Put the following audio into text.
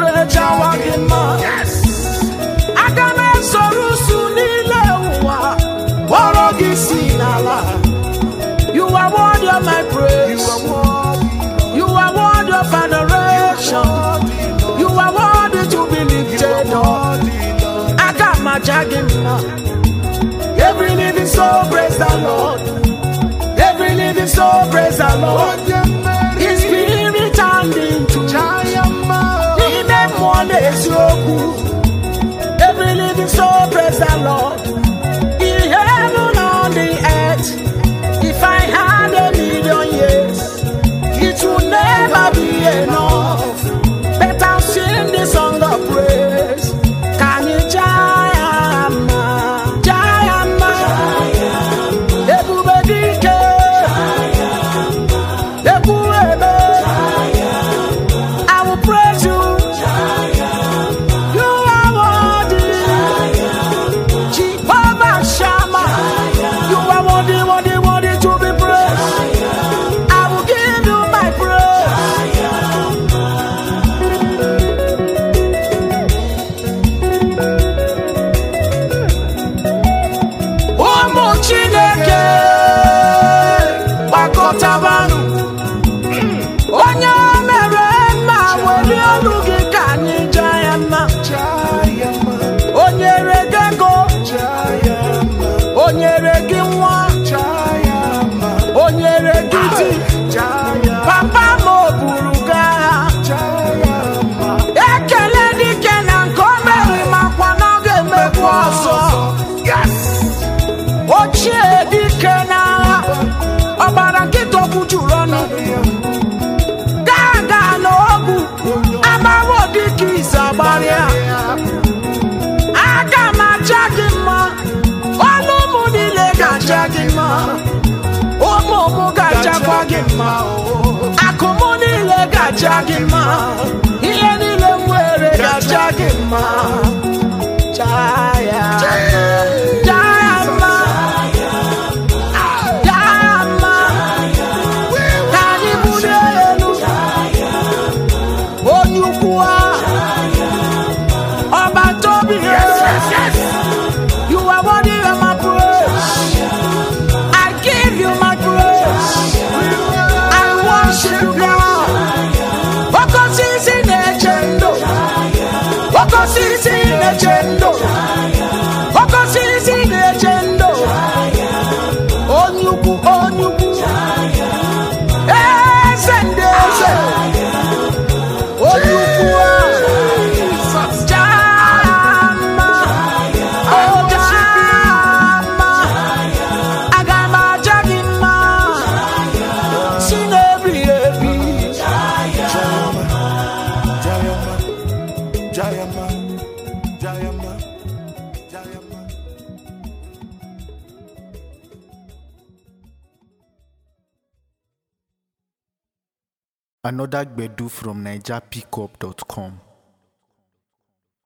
precha wagima. Agame sorusu nile uwa. Worogi sinala. You are worthy of my praise. You are worthy of adoration. You are worthy to be lifted up. Agama jagima. Every living soul praise the Lord. Every living soul praise the Lord. His spirit and into every living soul praise the Lord. In heaven on the earth, if I had 1,000,000 years, it would never be enough. But I'll sing the song of praise. Can you Jayama? Jayama. Ebubedike. Ebuebe. I will praise you. You are worthy. Jehovah Shammah. You are worthy, worthy, worthy to be praised. I will give you my praise. Ụmụ Chineke gbakọtabanụ. Onye mere mma were olu gị ka anyị jaa ya mma. O nyere gị ego, o nyere gị nwa, o nyere gị di. Papa m o buru gị agha. Ekele dike na nke o mere makwa na ọ ga-emekwa ọzọ. Ochie dike n'agha, ọbara nkịta okwu juru ọnụ. Gaga n'ogwu, amawo dike ise agbarịa. Aga m aja gị mma, ọnụ m niile ga-aja gị mma. Ụmụ m ga-ajakwa gị mma. Akụ m niile ga-aja gị mma. Ihe niile m nwere ga-aja gị mma. Jaa ya. Jaa ya mma. Jaa ya mma. Ka anyị bulie ya elu. Onye ukwu a. Ọba Tobi. You are worthy of my praise. I give you my praise. I worship you, God. Okosisi na-echendo. Okosisi na-echendo. Okosisi na-echendo. Onye ukwu, onye ukwu. Eze ndị eze. Onye ukwu a. Jama. Oh, Jama. Aga m aja gị mma. Si n'ebi ebi. Another Gbedu from NigerPickup.com.